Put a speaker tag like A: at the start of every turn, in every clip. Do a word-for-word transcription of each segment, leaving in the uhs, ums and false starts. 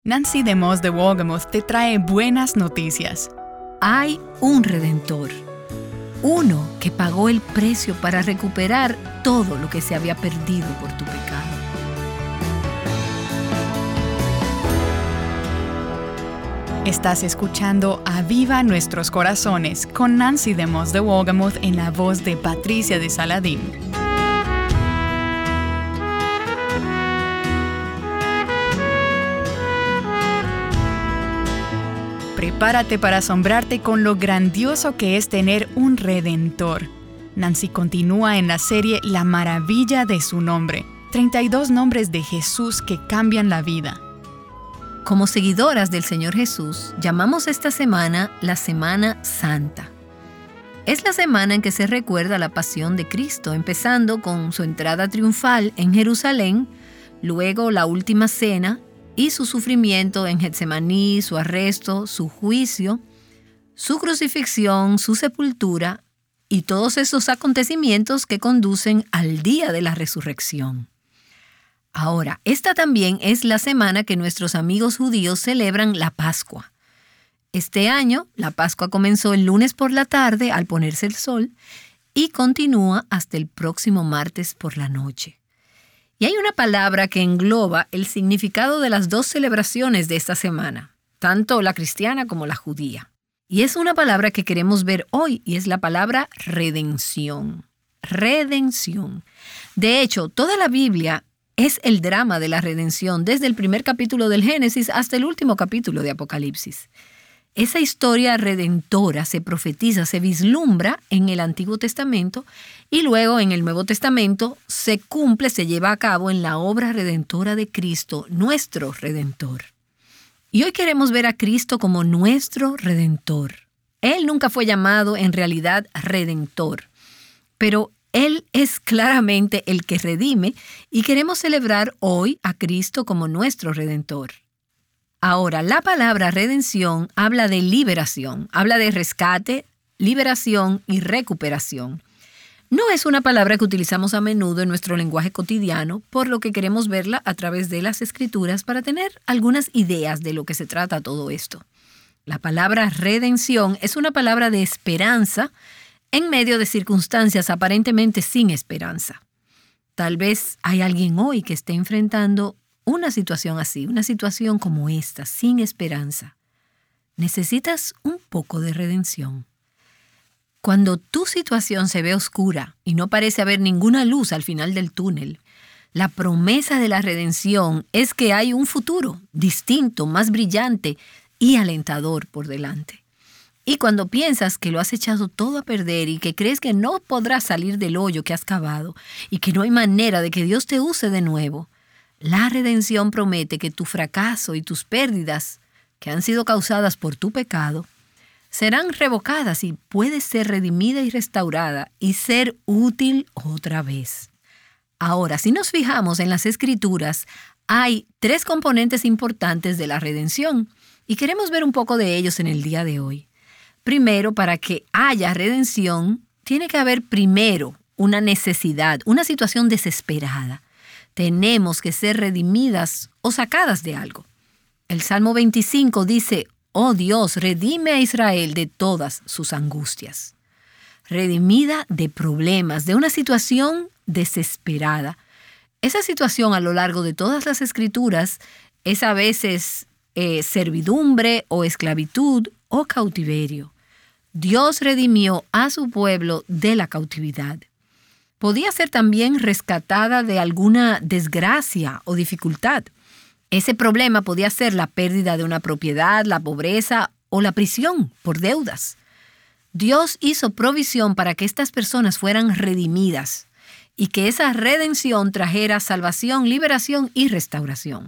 A: Nancy DeMoss de Wolgemuth te trae buenas noticias.
B: Hay un Redentor, uno que pagó el precio para recuperar todo lo que se había perdido por tu pecado.
A: Estás escuchando Aviva Nuestros Corazones con Nancy DeMoss de Wolgemuth en la voz de Patricia de Saladín. Prepárate para asombrarte con lo grandioso que es tener un Redentor. Nancy continúa en la serie La Maravilla de su Nombre, treinta y dos nombres de Jesús que cambian la vida.
B: Como seguidoras del Señor Jesús, llamamos esta semana la Semana Santa. Es la semana en que se recuerda la pasión de Cristo, empezando con su entrada triunfal en Jerusalén, luego la última cena y su sufrimiento en Getsemaní, su arresto, su juicio, su crucifixión, su sepultura y todos esos acontecimientos que conducen al día de la resurrección. Ahora, esta también es la semana que nuestros amigos judíos celebran la Pascua. Este año, la Pascua comenzó el lunes por la tarde al ponerse el sol y continúa hasta el próximo martes por la noche. Y hay una palabra que engloba el significado de las dos celebraciones de esta semana, tanto la cristiana como la judía. Y es una palabra que queremos ver hoy, y es la palabra redención. Redención. De hecho, toda la Biblia es el drama de la redención, desde el primer capítulo del Génesis hasta el último capítulo de Apocalipsis. Esa historia redentora se profetiza, se vislumbra en el Antiguo Testamento y luego en el Nuevo Testamento se cumple, se lleva a cabo en la obra redentora de Cristo, nuestro Redentor. Y hoy queremos ver a Cristo como nuestro Redentor. Él nunca fue llamado en realidad Redentor, pero Él es claramente el que redime y queremos celebrar hoy a Cristo como nuestro Redentor. Ahora, la palabra redención habla de liberación, habla de rescate, liberación y recuperación. No es una palabra que utilizamos a menudo en nuestro lenguaje cotidiano, por lo que queremos verla a través de las Escrituras para tener algunas ideas de lo que se trata todo esto. La palabra redención es una palabra de esperanza en medio de circunstancias aparentemente sin esperanza. Tal vez hay alguien hoy que esté enfrentando una situación así, una situación como esta, sin esperanza. Necesitas un poco de redención. Cuando tu situación se ve oscura y no parece haber ninguna luz al final del túnel, la promesa de la redención es que hay un futuro distinto, más brillante y alentador por delante. Y cuando piensas que lo has echado todo a perder y que crees que no podrás salir del hoyo que has cavado y que no hay manera de que Dios te use de nuevo, la redención promete que tu fracaso y tus pérdidas, que han sido causadas por tu pecado, serán revocadas y puedes ser redimida y restaurada y ser útil otra vez. Ahora, si nos fijamos en las Escrituras, hay tres componentes importantes de la redención y queremos ver un poco de ellos en el día de hoy. Primero, para que haya redención, tiene que haber primero una necesidad, una situación desesperada. Tenemos que ser redimidas o sacadas de algo. El Salmo veinticinco dice, «Oh Dios, redime a Israel de todas sus angustias». Redimida de problemas, de una situación desesperada. Esa situación a lo largo de todas las Escrituras es a veces eh, servidumbre o esclavitud o cautiverio. Dios redimió a su pueblo de la cautividad. Podía ser también rescatada de alguna desgracia o dificultad. Ese problema podía ser la pérdida de una propiedad, la pobreza o la prisión por deudas. Dios hizo provisión para que estas personas fueran redimidas y que esa redención trajera salvación, liberación y restauración.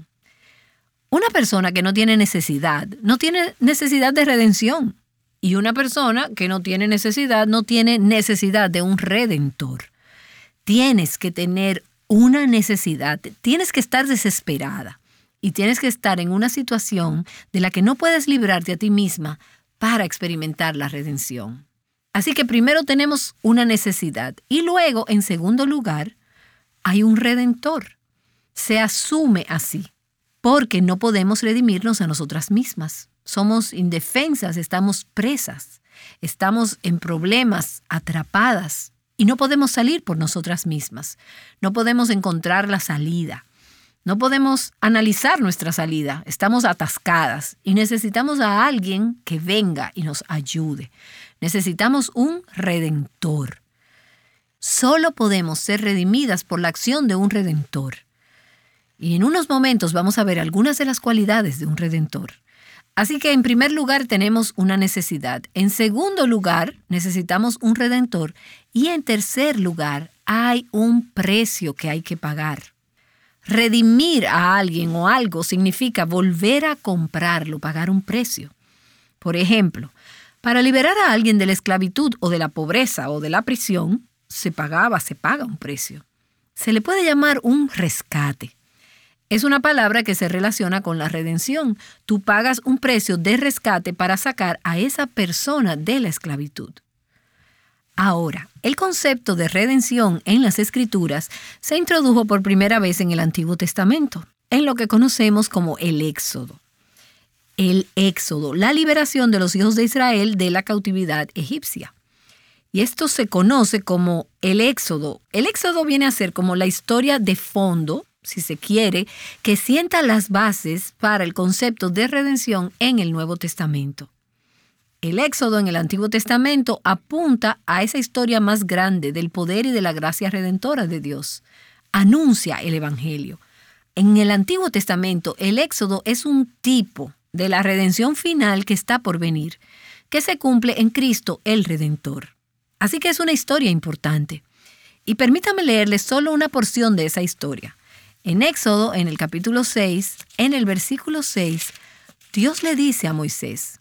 B: Una persona que no tiene necesidad, no tiene necesidad de redención. Y una persona que no tiene necesidad, no tiene necesidad de un redentor. Tienes que tener una necesidad, tienes que estar desesperada y tienes que estar en una situación de la que no puedes librarte a ti misma para experimentar la redención. Así que primero tenemos una necesidad y luego, en segundo lugar, hay un redentor. Se asume así. porque no podemos redimirnos a nosotras mismas. Somos indefensas, estamos presas, estamos en problemas, atrapadas, y no podemos salir por nosotras mismas. No podemos encontrar la salida. No podemos analizar nuestra salida. Estamos atascadas y necesitamos a alguien que venga y nos ayude. Necesitamos un redentor. Solo podemos ser redimidas por la acción de un redentor. Y en unos momentos vamos a ver algunas de las cualidades de un redentor. Así que en primer lugar tenemos una necesidad. En segundo lugar necesitamos un redentor. Y en tercer lugar hay un precio que hay que pagar. Redimir a alguien o algo significa volver a comprarlo, pagar un precio. Por ejemplo, para liberar a alguien de la esclavitud o de la pobreza o de la prisión, se pagaba, se paga un precio. Se le puede llamar un rescate. Es una palabra que se relaciona con la redención. Tú pagas un precio de rescate para sacar a esa persona de la esclavitud. Ahora, el concepto de redención en las Escrituras se introdujo por primera vez en el Antiguo Testamento, en lo que conocemos como el Éxodo. El Éxodo, la liberación de los hijos de Israel de la cautividad egipcia. Y esto se conoce como el Éxodo. El Éxodo viene a ser como la historia de fondo, si se quiere, que sienta las bases para el concepto de redención en el Nuevo Testamento. El Éxodo en el Antiguo Testamento apunta a esa historia más grande del poder y de la gracia redentora de Dios. Anuncia el Evangelio. En el Antiguo Testamento, el Éxodo es un tipo de la redención final que está por venir, que se cumple en Cristo el Redentor. Así que es una historia importante. Y permítame leerles solo una porción de esa historia. En Éxodo, en el capítulo seis, en el versículo seis, Dios le dice a Moisés: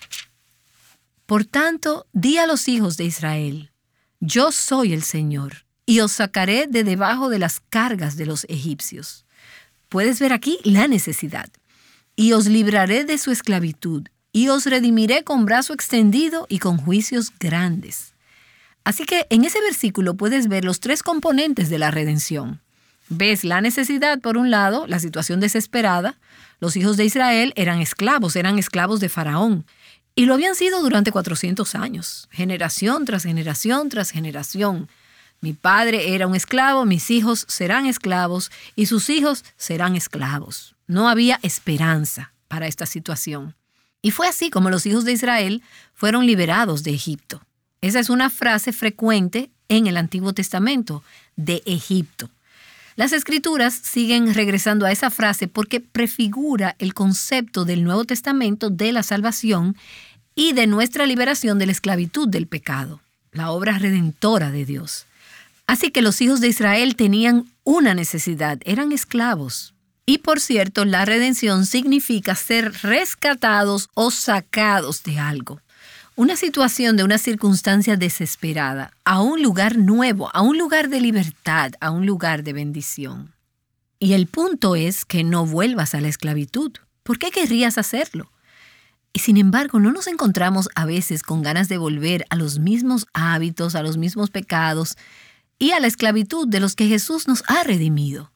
B: Por tanto, di a los hijos de Israel, yo soy el Señor, y os sacaré de debajo de las cargas de los egipcios. Puedes ver aquí la necesidad. Y os libraré de su esclavitud, y os redimiré con brazo extendido y con juicios grandes. Así que en ese versículo puedes ver los tres componentes de la redención. Ves la necesidad, por un lado, la situación desesperada. Los hijos de Israel eran esclavos, eran esclavos de Faraón. Y lo habían sido durante cuatrocientos años, generación tras generación tras generación. Mi padre era un esclavo, mis hijos serán esclavos y sus hijos serán esclavos. No había esperanza para esta situación. Y fue así como los hijos de Israel fueron liberados de Egipto. Esa es una frase frecuente en el Antiguo Testamento, de Egipto. Las Escrituras siguen regresando a esa frase porque prefigura el concepto del Nuevo Testamento de la salvación y de nuestra liberación de la esclavitud del pecado, la obra redentora de Dios. Así que los hijos de Israel tenían una necesidad, eran esclavos. Y por cierto, la redención significa ser rescatados o sacados de algo. Una situación de una circunstancia desesperada, a un lugar nuevo, a un lugar de libertad, a un lugar de bendición. Y el punto es que no vuelvas a la esclavitud. ¿Por qué querrías hacerlo? Y sin embargo, ¿no nos encontramos a veces con ganas de volver a los mismos hábitos, a los mismos pecados y a la esclavitud de los que Jesús nos ha redimido?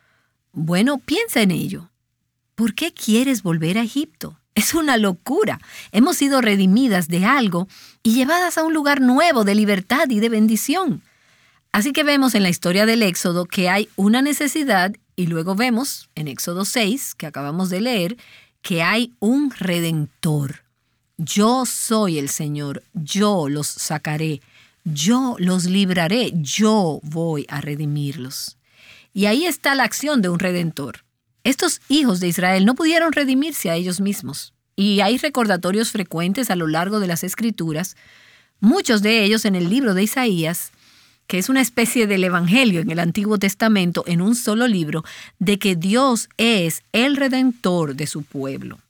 B: Bueno, piensa en ello. ¿Por qué quieres volver a Egipto? Es una locura. Hemos sido redimidas de algo y llevadas a un lugar nuevo de libertad y de bendición. Así que vemos en la historia del Éxodo que hay una necesidad y luego vemos en Éxodo seis, que acabamos de leer, que hay un redentor. Yo soy el Señor, yo los sacaré, yo los libraré, yo voy a redimirlos. Y ahí está la acción de un redentor. Estos hijos de Israel no pudieron redimirse a ellos mismos. Y hay recordatorios frecuentes a lo largo de las Escrituras, muchos de ellos en el libro de Isaías, que es una especie del Evangelio en el Antiguo Testamento en un solo libro, de que Dios es el Redentor de su pueblo.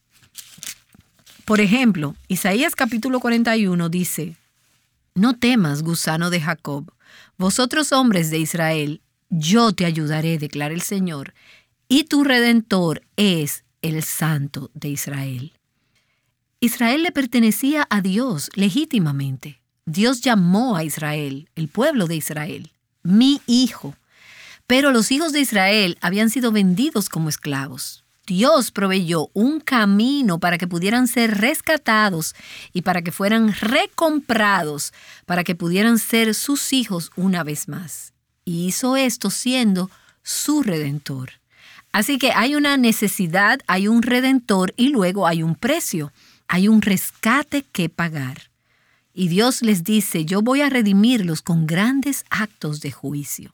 B: Por ejemplo, Isaías capítulo cuarenta y uno dice: No temas, gusano de Jacob, vosotros hombres de Israel, yo te ayudaré, declara el Señor, y tu Redentor es el Santo de Israel. Israel le pertenecía a Dios legítimamente. Dios llamó a Israel, el pueblo de Israel, mi hijo. Pero los hijos de Israel habían sido vendidos como esclavos. Dios proveyó un camino para que pudieran ser rescatados y para que fueran recomprados, para que pudieran ser sus hijos una vez más. Y hizo esto siendo su Redentor. Así que hay una necesidad, hay un Redentor y luego hay un precio. Hay un rescate que pagar. Y Dios les dice, yo voy a redimirlos con grandes actos de juicio.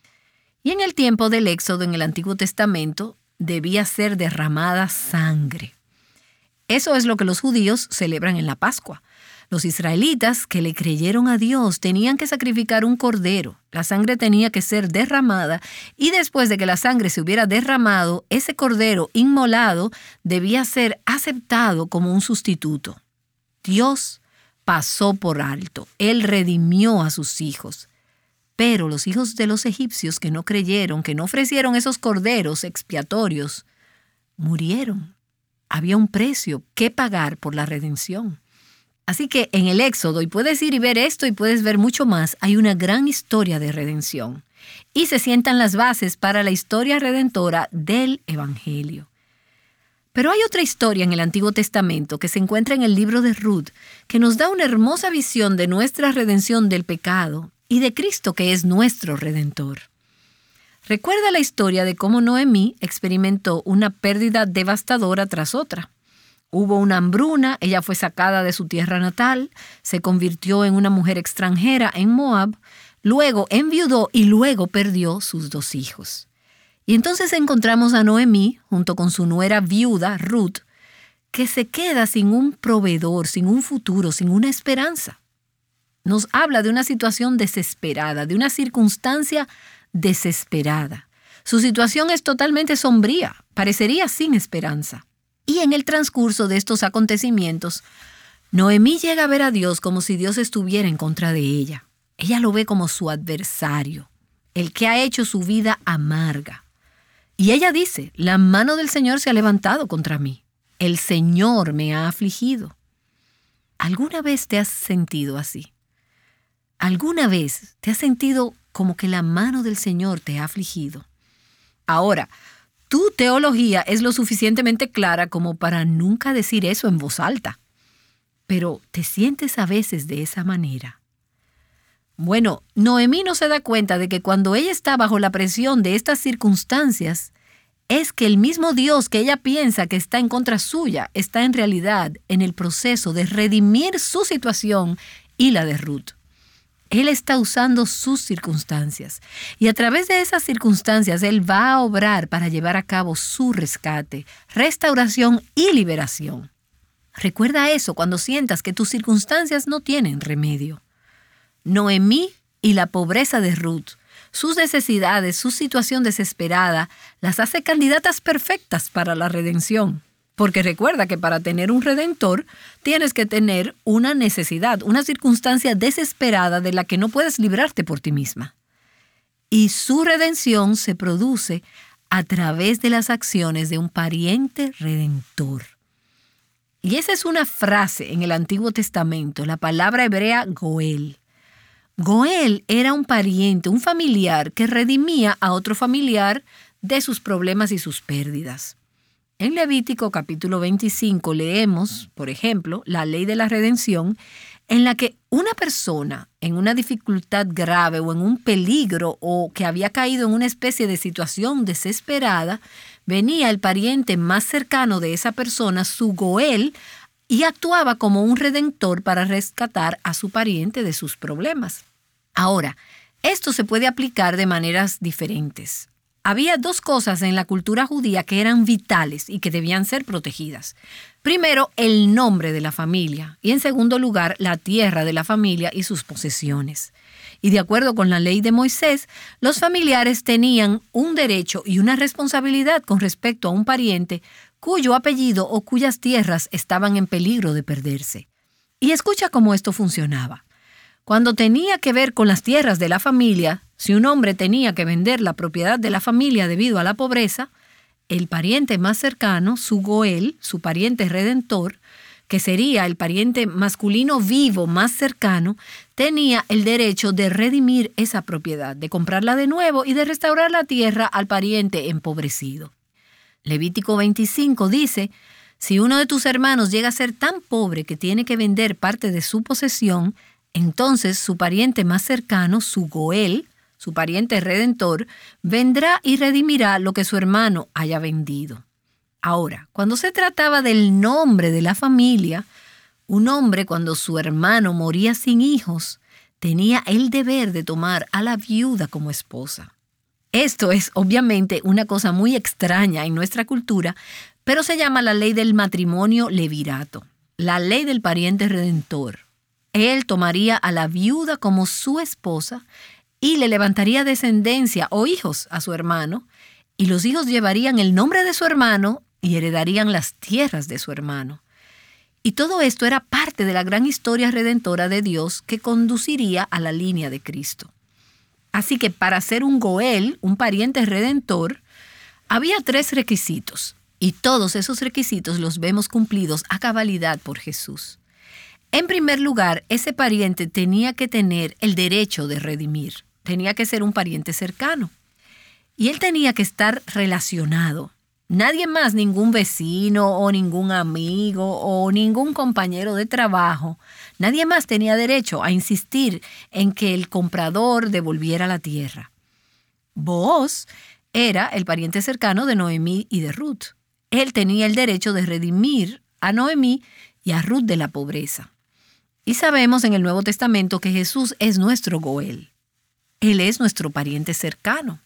B: Y en el tiempo del Éxodo en el Antiguo Testamento debía ser derramada sangre. Eso es lo que los judíos celebran en la Pascua. Los israelitas que le creyeron a Dios tenían que sacrificar un cordero. La sangre tenía que ser derramada y después de que la sangre se hubiera derramado, ese cordero inmolado debía ser aceptado como un sustituto. Dios pasó por alto. Él redimió a sus hijos. Pero los hijos de los egipcios que no creyeron, que no ofrecieron esos corderos expiatorios, murieron. Había un precio que pagar por la redención. Así que en el Éxodo, y puedes ir y ver esto y puedes ver mucho más, hay una gran historia de redención. Y se sientan las bases para la historia redentora del Evangelio. Pero hay otra historia en el Antiguo Testamento que se encuentra en el libro de Ruth, que nos da una hermosa visión de nuestra redención del pecado y de Cristo que es nuestro Redentor. Recuerda la historia de cómo Noemí experimentó una pérdida devastadora tras otra. Hubo una hambruna, ella fue sacada de su tierra natal, se convirtió en una mujer extranjera en Moab, luego enviudó y luego perdió sus dos hijos. Y entonces encontramos a Noemí, junto con su nuera viuda, Ruth, que se queda sin un proveedor, sin un futuro, sin una esperanza. Nos habla de una situación desesperada, de una circunstancia desesperada. Su situación es totalmente sombría, parecería sin esperanza. Y en el transcurso de estos acontecimientos, Noemí llega a ver a Dios como si Dios estuviera en contra de ella. Ella lo ve como su adversario, el que ha hecho su vida amarga. Y ella dice, la mano del Señor se ha levantado contra mí. El Señor me ha afligido. ¿Alguna vez te has sentido así? ¿Alguna vez te has sentido como que la mano del Señor te ha afligido? Ahora, tu teología es lo suficientemente clara como para nunca decir eso en voz alta. Pero ¿te sientes a veces de esa manera? Bueno, Noemí no se da cuenta de que cuando ella está bajo la presión de estas circunstancias, es que el mismo Dios que ella piensa que está en contra suya está en realidad en el proceso de redimir su situación y la de Ruth. Él está usando sus circunstancias y a través de esas circunstancias Él va a obrar para llevar a cabo su rescate, restauración y liberación. Recuerda eso cuando sientas que tus circunstancias no tienen remedio. Noemí y la pobreza de Ruth, sus necesidades, su situación desesperada, las hace candidatas perfectas para la redención. Porque recuerda que para tener un redentor tienes que tener una necesidad, una circunstancia desesperada de la que no puedes librarte por ti misma. Y su redención se produce a través de las acciones de un pariente redentor. Y esa es una frase en el Antiguo Testamento, la palabra hebrea Goel. Goel era un pariente, un familiar que redimía a otro familiar de sus problemas y sus pérdidas. En Levítico capítulo veinticinco leemos, por ejemplo, la ley de la redención, en la que una persona en una dificultad grave o en un peligro o que había caído en una especie de situación desesperada, venía el pariente más cercano de esa persona, su Goel, y actuaba como un redentor para rescatar a su pariente de sus problemas. Ahora, esto se puede aplicar de maneras diferentes. Había dos cosas en la cultura judía que eran vitales y que debían ser protegidas. Primero, el nombre de la familia y en segundo lugar, la tierra de la familia y sus posesiones. Y de acuerdo con la ley de Moisés, los familiares tenían un derecho y una responsabilidad con respecto a un pariente cuyo apellido o cuyas tierras estaban en peligro de perderse. Y escucha cómo esto funcionaba. Cuando tenía que ver con las tierras de la familia, si un hombre tenía que vender la propiedad de la familia debido a la pobreza, el pariente más cercano, su Goel, su pariente redentor, que sería el pariente masculino vivo más cercano, tenía el derecho de redimir esa propiedad, de comprarla de nuevo y de restaurar la tierra al pariente empobrecido. Levítico veinticinco dice, si uno de tus hermanos llega a ser tan pobre que tiene que vender parte de su posesión, entonces su pariente más cercano, su Goel, su pariente redentor, vendrá y redimirá lo que su hermano haya vendido. Ahora, cuando se trataba del nombre de la familia, un hombre cuando su hermano moría sin hijos, tenía el deber de tomar a la viuda como esposa. Esto es obviamente una cosa muy extraña en nuestra cultura, pero se llama la ley del matrimonio levirato, la ley del pariente redentor. Él tomaría a la viuda como su esposa y le levantaría descendencia o hijos a su hermano, y los hijos llevarían el nombre de su hermano y heredarían las tierras de su hermano. Y todo esto era parte de la gran historia redentora de Dios que conduciría a la línea de Cristo. Así que para ser un Goel, un pariente redentor, había tres requisitos, y todos esos requisitos los vemos cumplidos a cabalidad por Jesús. En primer lugar, ese pariente tenía que tener el derecho de redimir, tenía que ser un pariente cercano, y él tenía que estar relacionado. Nadie más, ningún vecino o ningún amigo o ningún compañero de trabajo, nadie más tenía derecho a insistir en que el comprador devolviera la tierra. Booz era el pariente cercano de Noemí y de Ruth. Él tenía el derecho de redimir a Noemí y a Ruth de la pobreza. Y sabemos en el Nuevo Testamento que Jesús es nuestro Goel. Él es nuestro pariente cercano.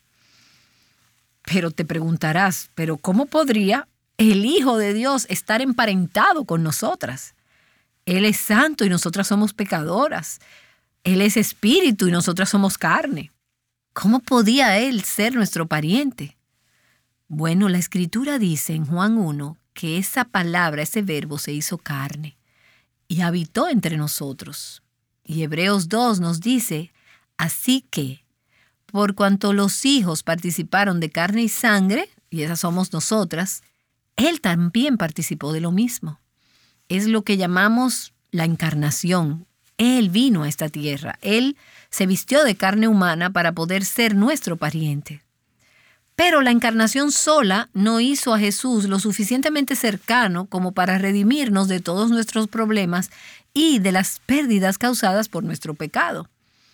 B: Pero te preguntarás, ¿pero cómo podría el Hijo de Dios estar emparentado con nosotras? Él es santo y nosotras somos pecadoras. Él es espíritu y nosotras somos carne. ¿Cómo podía Él ser nuestro pariente? Bueno, la Escritura dice en Juan uno que esa palabra, ese verbo se hizo carne y habitó entre nosotros. Y Hebreos dos nos dice, así que, por cuanto los hijos participaron de carne y sangre, y esas somos nosotras, Él también participó de lo mismo. Es lo que llamamos la encarnación. Él vino a esta tierra. Él se vistió de carne humana para poder ser nuestro pariente. Pero la encarnación sola no hizo a Jesús lo suficientemente cercano como para redimirnos de todos nuestros problemas y de las pérdidas causadas por nuestro pecado.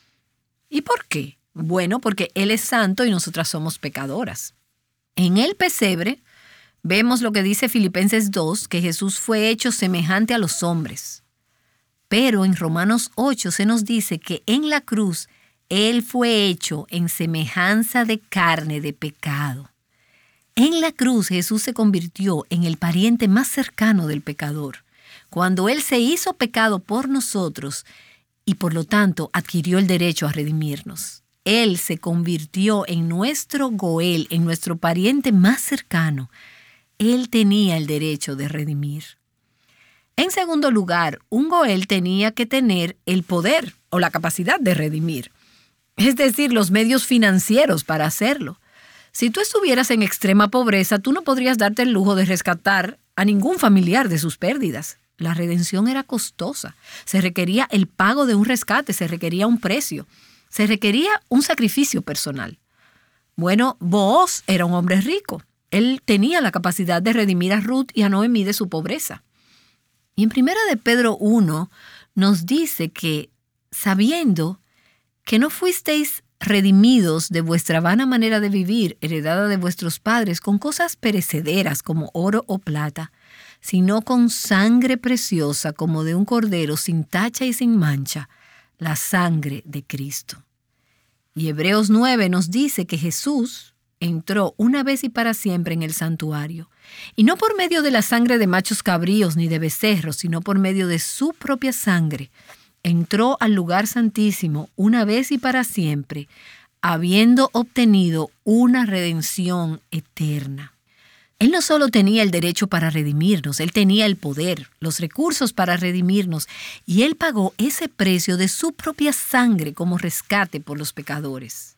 B: ¿Y por qué? Bueno, porque Él es santo y nosotras somos pecadoras. En el pesebre vemos lo que dice Filipenses dos, que Jesús fue hecho semejante a los hombres. Pero en Romanos ocho se nos dice que en la cruz Él fue hecho en semejanza de carne de pecado. En la cruz Jesús se convirtió en el pariente más cercano del pecador, cuando Él se hizo pecado por nosotros y por lo tanto adquirió el derecho a redimirnos. Él se convirtió en nuestro Goel, en nuestro pariente más cercano. Él tenía el derecho de redimir. En segundo lugar, un Goel tenía que tener el poder o la capacidad de redimir, es decir, los medios financieros para hacerlo. Si tú estuvieras en extrema pobreza, tú no podrías darte el lujo de rescatar a ningún familiar de sus pérdidas. La redención era costosa. Se requería el pago de un rescate, se requería un precio. Se requería un sacrificio personal. Bueno, Booz era un hombre rico. Él tenía la capacidad de redimir a Ruth y a Noemí de su pobreza. Y en primera de Pedro uno nos dice que, sabiendo que no fuisteis redimidos de vuestra vana manera de vivir, heredada de vuestros padres, con cosas perecederas como oro o plata, sino con sangre preciosa como de un cordero sin tacha y sin mancha, la sangre de Cristo. Y Hebreos nueve nos dice que Jesús entró una vez y para siempre en el santuario, y no por medio de la sangre de machos cabríos ni de becerros, sino por medio de su propia sangre, entró al lugar santísimo una vez y para siempre, habiendo obtenido una redención eterna. Él no solo tenía el derecho para redimirnos, Él tenía el poder, los recursos para redimirnos, y Él pagó ese precio de su propia sangre como rescate por los pecadores.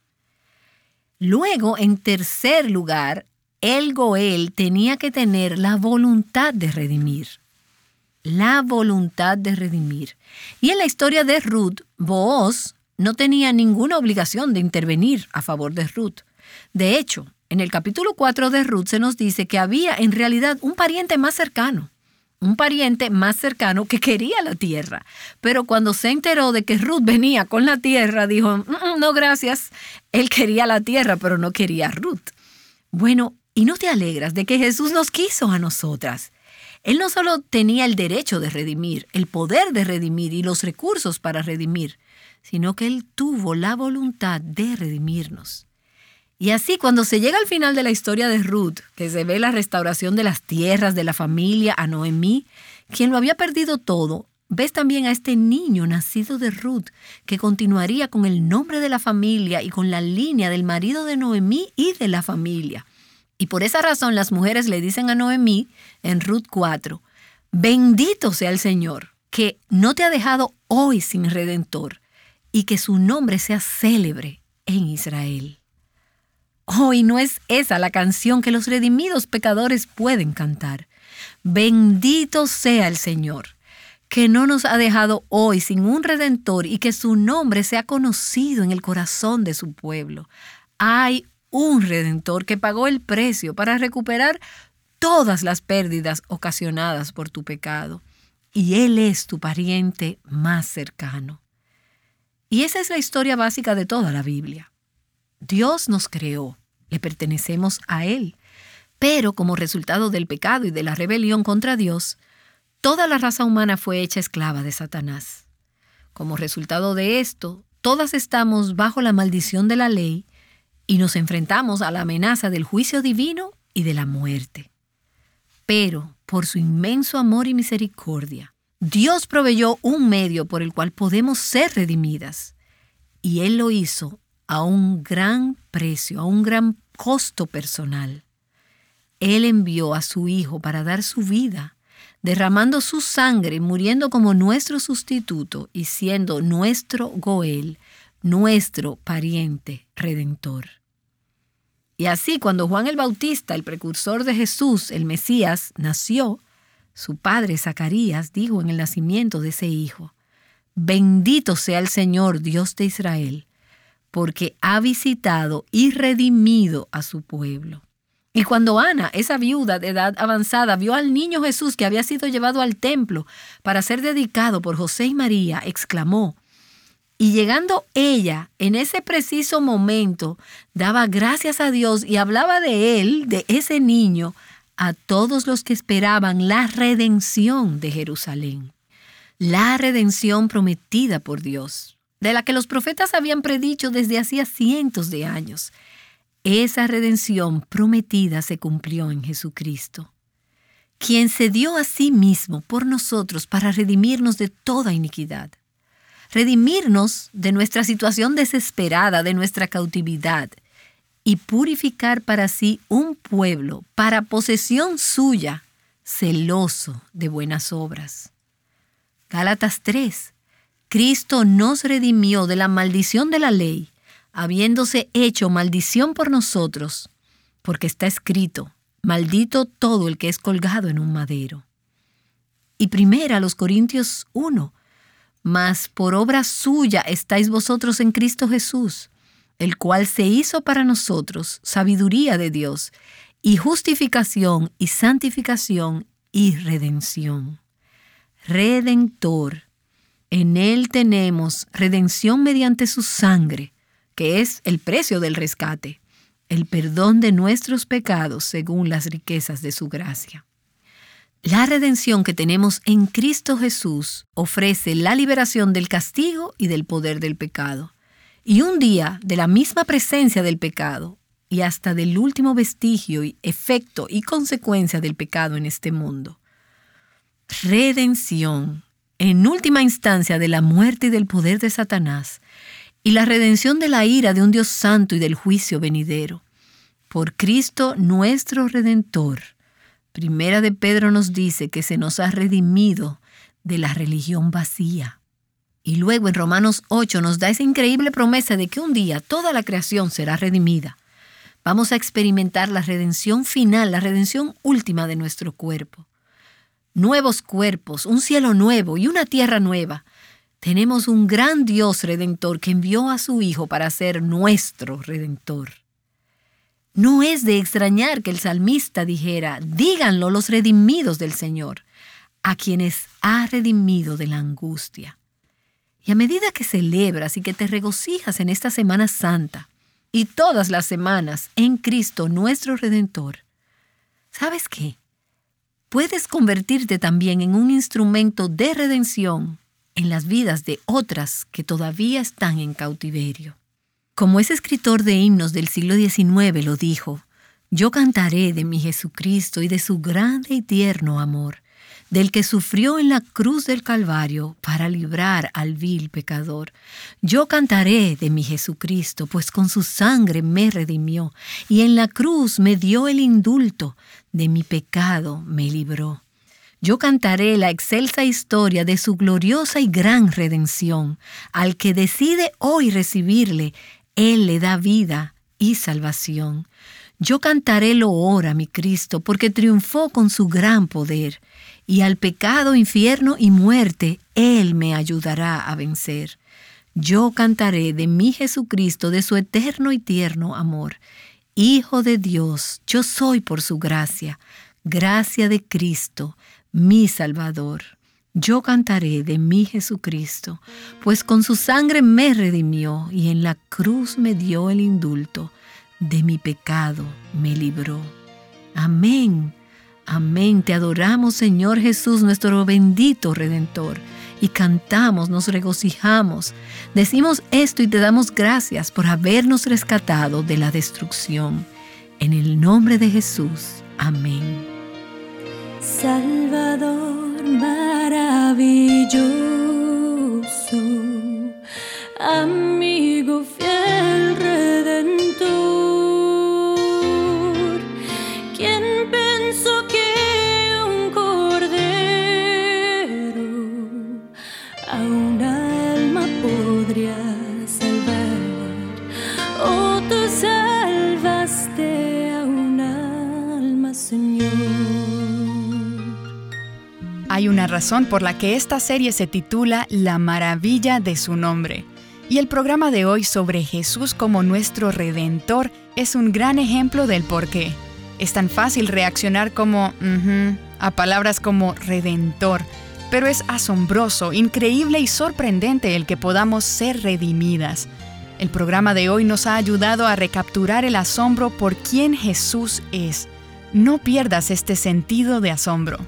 B: Luego, en tercer lugar, el Goel tenía que tener la voluntad de redimir. La voluntad de redimir. Y en la historia de Ruth, Booz no tenía ninguna obligación de intervenir a favor de Ruth. De hecho, En el capítulo cuatro de Ruth se nos dice que había en realidad un pariente más cercano, un pariente más cercano que quería la tierra. Pero cuando se enteró de que Ruth venía con la tierra, dijo, no gracias, él quería la tierra, pero no quería a Ruth. Bueno, ¿y no te alegras de que Jesús nos quiso a nosotras? Él no solo tenía el derecho de redimir, el poder de redimir y los recursos para redimir, sino que Él tuvo la voluntad de redimirnos. Y así, cuando se llega al final de la historia de Ruth, que se ve la restauración de las tierras de la familia a Noemí, quien lo había perdido todo, ves también a este niño nacido de Ruth, que continuaría con el nombre de la familia y con la línea del marido de Noemí y de la familia. Y por esa razón las mujeres le dicen a Noemí en Ruth cuatro, bendito sea el Señor, que no te ha dejado hoy sin redentor, y que su nombre sea célebre en Israel. Hoy no es esa la canción que los redimidos pecadores pueden cantar. Bendito sea el Señor, que no nos ha dejado hoy sin un redentor y que su nombre sea conocido en el corazón de su pueblo. Hay un redentor que pagó el precio para recuperar todas las pérdidas ocasionadas por tu pecado. Y Él es tu pariente más cercano. Y esa es la historia básica de toda la Biblia. Dios nos creó, le pertenecemos a Él, pero como resultado del pecado y de la rebelión contra Dios, toda la raza humana fue hecha esclava de Satanás. Como resultado de esto, todas estamos bajo la maldición de la ley y nos enfrentamos a la amenaza del juicio divino y de la muerte. Pero, por su inmenso amor y misericordia, Dios proveyó un medio por el cual podemos ser redimidas, y Él lo hizo a un gran precio, a un gran costo personal. Él envió a su Hijo para dar su vida, derramando su sangre, muriendo como nuestro sustituto y siendo nuestro Goel, nuestro pariente redentor. Y así, cuando Juan el Bautista, el precursor de Jesús, el Mesías, nació, su padre Zacarías dijo en el nacimiento de ese hijo, bendito sea el Señor Dios de Israel, porque ha visitado y redimido a su pueblo. Y cuando Ana, esa viuda de edad avanzada, vio al niño Jesús que había sido llevado al templo para ser dedicado por José y María, exclamó, y llegando ella, en ese preciso momento, daba gracias a Dios y hablaba de él, de ese niño, a todos los que esperaban la redención de Jerusalén. La redención prometida por Dios, de la que los profetas habían predicho desde hacía cientos de años. Esa redención prometida se cumplió en Jesucristo, quien se dio a sí mismo por nosotros para redimirnos de toda iniquidad. Redimirnos de nuestra situación desesperada, de nuestra cautividad, y purificar para sí un pueblo, para posesión suya, celoso de buenas obras. Gálatas tres. Cristo nos redimió de la maldición de la ley, habiéndose hecho maldición por nosotros, porque está escrito, maldito todo el que es colgado en un madero. Y primera los Corintios uno, mas por obra suya estáis vosotros en Cristo Jesús, el cual se hizo para nosotros sabiduría de Dios, y justificación y santificación y redención. Redentor. En Él tenemos redención mediante su sangre, que es el precio del rescate, el perdón de nuestros pecados según las riquezas de su gracia. La redención que tenemos en Cristo Jesús ofrece la liberación del castigo y del poder del pecado, y un día de la misma presencia del pecado y hasta del último vestigio y efecto y consecuencia del pecado en este mundo. Redención, en última instancia, de la muerte y del poder de Satanás, y la redención de la ira de un Dios santo y del juicio venidero. Por Cristo nuestro Redentor. Primera de Pedro nos dice que se nos ha redimido de la religión vacía. Y luego en Romanos ocho nos da esa increíble promesa de que un día toda la creación será redimida. Vamos a experimentar la redención final, la redención última de nuestro cuerpo. Nuevos cuerpos, un cielo nuevo y una tierra nueva. Tenemos un gran Dios redentor que envió a su Hijo para ser nuestro Redentor. No es de extrañar que el salmista dijera, díganlo los redimidos del Señor, a quienes ha redimido de la angustia. Y a medida que celebras y que te regocijas en esta Semana Santa y todas las semanas en Cristo nuestro Redentor, ¿sabes qué? Puedes convertirte también en un instrumento de redención en las vidas de otras que todavía están en cautiverio. Como ese escritor de himnos del siglo diecinueve lo dijo, yo cantaré de mi Jesucristo y de su grande y tierno amor, del que sufrió en la cruz del Calvario para librar al vil pecador. Yo cantaré de mi Jesucristo, pues con su sangre me redimió, y en la cruz me dio el indulto, de mi pecado me libró. Yo cantaré la excelsa historia de su gloriosa y gran redención. Al que decide hoy recibirle, Él le da vida y salvación. Yo cantaré loor a mi Cristo, porque triunfó con su gran poder, y al pecado, infierno y muerte, Él me ayudará a vencer. Yo cantaré de mi Jesucristo, de su eterno y tierno amor. Hijo de Dios, yo soy por su gracia, gracia de Cristo, mi Salvador. Yo cantaré de mi Jesucristo, pues con su sangre me redimió y en la cruz me dio el indulto, de mi pecado me libró. Amén, amén. Te adoramos, Señor Jesús, nuestro bendito Redentor, y cantamos, nos regocijamos. Decimos esto y te damos gracias por habernos rescatado de la destrucción. En el nombre de Jesús. Amén.
C: Salvador maravilloso, amigo fiel redentor, quien pensó que un cordero a un alma podría salvar, oh, tú salvaste a un alma, Señor.
A: Hay una razón por la que esta serie se titula La maravilla de su nombre. Y el programa de hoy sobre Jesús como nuestro Redentor es un gran ejemplo del por qué. Es tan fácil reaccionar como uh-huh, a palabras como Redentor, pero es asombroso, increíble y sorprendente el que podamos ser redimidas. El programa de hoy nos ha ayudado a recapturar el asombro por quién Jesús es. No pierdas este sentido de asombro.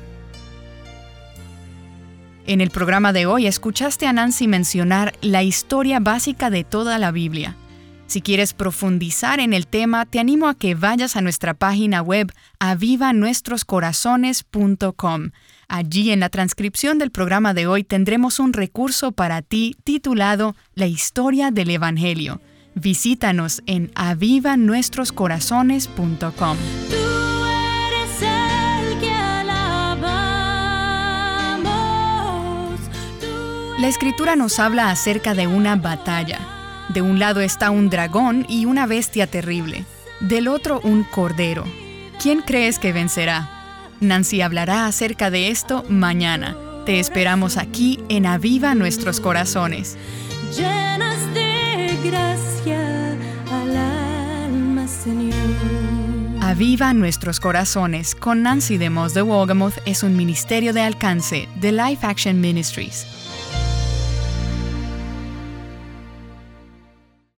A: En el programa de hoy escuchaste a Nancy mencionar la historia básica de toda la Biblia. Si quieres profundizar en el tema, te animo a que vayas a nuestra página web aviva nuestros corazones punto com. Allí en la transcripción del programa de hoy tendremos un recurso para ti titulado La historia del Evangelio. Visítanos en aviva nuestros corazones punto com. La Escritura nos habla acerca de una batalla. De un lado está un dragón y una bestia terrible. Del otro un cordero. ¿Quién crees que vencerá? Nancy hablará acerca de esto mañana. Te esperamos aquí en Aviva Nuestros Corazones.
C: Llenas de gracia al alma, Señor.
A: Aviva Nuestros Corazones con Nancy DeMoss de Wolgemuth es un ministerio de alcance de Life Action Ministries.